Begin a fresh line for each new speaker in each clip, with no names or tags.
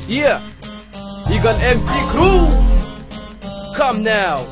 Yeah, Eagle MC Crew, come now.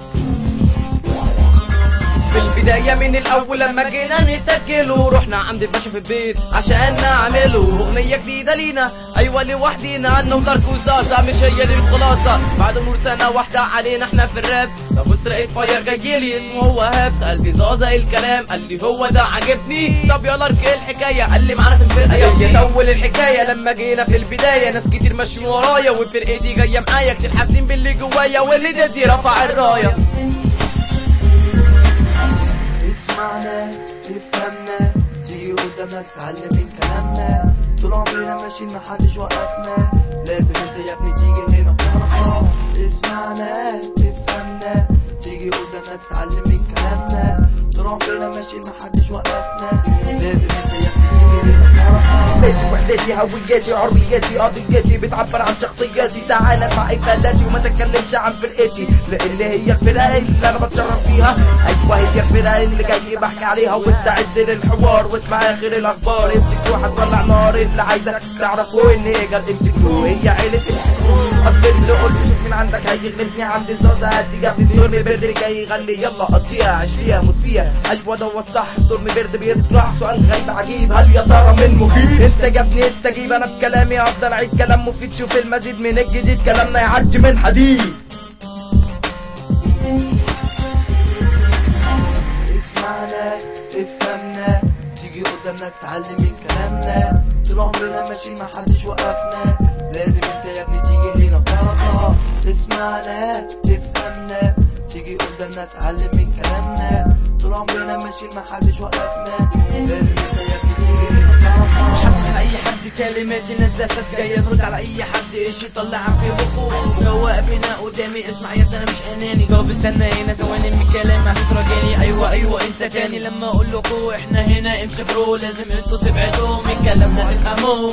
في البداية من الأول لما جينا نسجله رحنا عند الباشا في البيت عشان نعمله أغنية جديدة لينا، أيوة لوحدينا عنه ودارك وزازة مش هي دي الخلاصة. بعد مرور سنة واحدة علينا احنا في الراب، ببص لقيت فاير جايلي اسمه هو هاب، سألت زازة ايه الكلام قال لي هو ده عجبني. طب يلا ارك ايه الحكاية قال لي معانا في الفرقة. جاي أول الحكاية لما جينا في البداية ناس كتير ماشيين ورايا وفرقتي جاية معايا كتير حاسين باللي جوايا واللي ضدي رفع الراية.
اسمعنا تفهمنا تيجي قدامنا تتعلم من كلامنا، طول عمرنا ماشيين محدش وقفنا، لازم انت يا ابني تيجي هنا تعرفنا. اسمعنا تفهمنا تيجي قدامنا تتعلم من كلامنا، طول عمرنا ماشيين محدش وقفنا، لازم انت يا ابني تيجي هنا تعرفنا. بيتي وحدتي هويتي عربيتي قضيتي بتعبر عن شخصيتي، تعال اسمع افاداتي وما تتكلمش عن فرقتي لان هي الفرقه اللي انا بتشرف فيها. ايوه هي الفرقه اللي جاي بحكي عليها، واستعد للحوار واسمع اخر الاخبار. امسكوا هتولع نار اللي عايزك تعرفوا ان هي جت امسكوا هي عيله امسكوا. اصل اللي قلت شوف من عندك هيغلبني عندي زازة هدي جابني ستورم بيرد جاي يغني يلا قضيها عيش فيها موت فيها. ايوه ده هو الصح ستورم بيرد بيطلع سؤال غريب عجيب، هل يا ترى من مخيف؟ انت جابني استجيب انا بكلامي افضل اعيد كلام مفيد، شوف المزيد من الجديد كلامنا يعدي من حديد. اسمعنا تفهمنا تيجي قدامنا تتعلم من كلامنا، طول عمرنا ماشيين محدش وقفنا، لازم انت يا ابني تيجي هنا تعرفنا. اسمعنا تفهمنا تيجي قدامنا تتعلم من كلامنا، طول عمرنا ماشيين محدش وقفنا، لازم انت يا ابني تيجي هنا تعرفنا.
مش هسمع اي حد كلماتي نازله ساس جايه ترد على اي حد ايش يطلع في مخه. لو واقف هنا قدامي اسمع يا ابني انا مش اناني، طب استنى هنا ثواني من الكلام هتتراجعني. ايوه انت تاني لما اقول لكم احنا هنا امسك برو، لازم انتوا تبعدوا من كلامنا تفهموا.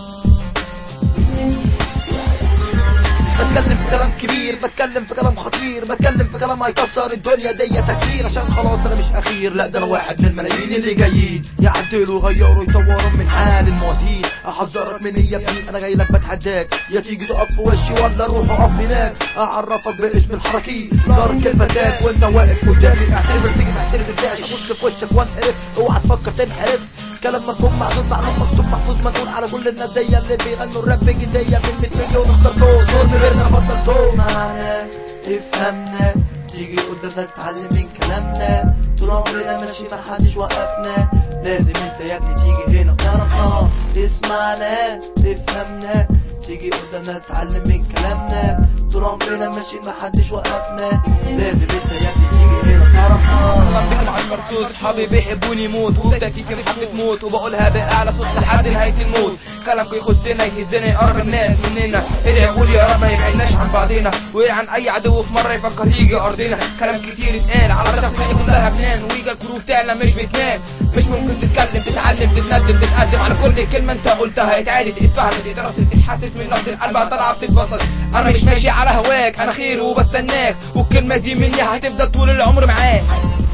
بتكلم في كلام كبير، بتكلم في كلام خطير، بتكلم في كلام هيكسر الدنيا دي تكسير، عشان خلاص انا مش اخير، لا ده انا واحد من الملايين اللي جايين يعدلوا يغيروا يطوروا من حال الموازين. احذرك من يا ابني انا جاي لك بتحداك، يا تيجي تقف في وشي ولا روح اقف هناك. اعرفك باسم الحركي دارك الفتاك وانت واقف قدامي، اعترف تيجي تحترف ازاي ابص في وشك وانقرف، اوعى تفكر تنحرف. كلام مرفوض معدود معلوم مكتوب محفوظ منقول على كل الناس زي اللي بيغنوا الراب جدية من 100 مليون اختار فوق صور غيرنا بطل فوق. اسمعنا افهمنا تيجي قدامنا تتعلم من كلامنا، طول عمرنا ماشي محدش وقفنا، لازم انت يا ابني تيجي هنا تعرفنا. اسمعنا تفهمنا تيجي قدامنا تتعلم من كلامنا، طول عمرنا ماشي محدش وقفنا، لازم انت يا ابني تيجي هنا تعرفنا.
اهلا بكم على الكرتون، صحابي بيحبوني موت وبتكتيكي محبة موت، وبقولها بأعلى صوت لحد نهاية الموت. كلامكم يخصنا يهزنا يقرب الناس مننا، ادعوا لي يا رب ما يبعدناش عن بعضينا، وعن اي عدو في مرة يفكر يجي ارضنا. كلام كتير اتقال على شخصية كلها بنان، ويجا الكروب بتاعنا مش بتنام، مش ممكن تتكلم تتعلم تتندم تتقدم على كل كلمة انت قلتها، اتعادت اتفهمت اترست اتحست من نبض القلب طالعة بتتبسط. انا مش ماشي على هواك انا خير وبستناك، والكلمة دي مني هتفضل طول العمر معاك.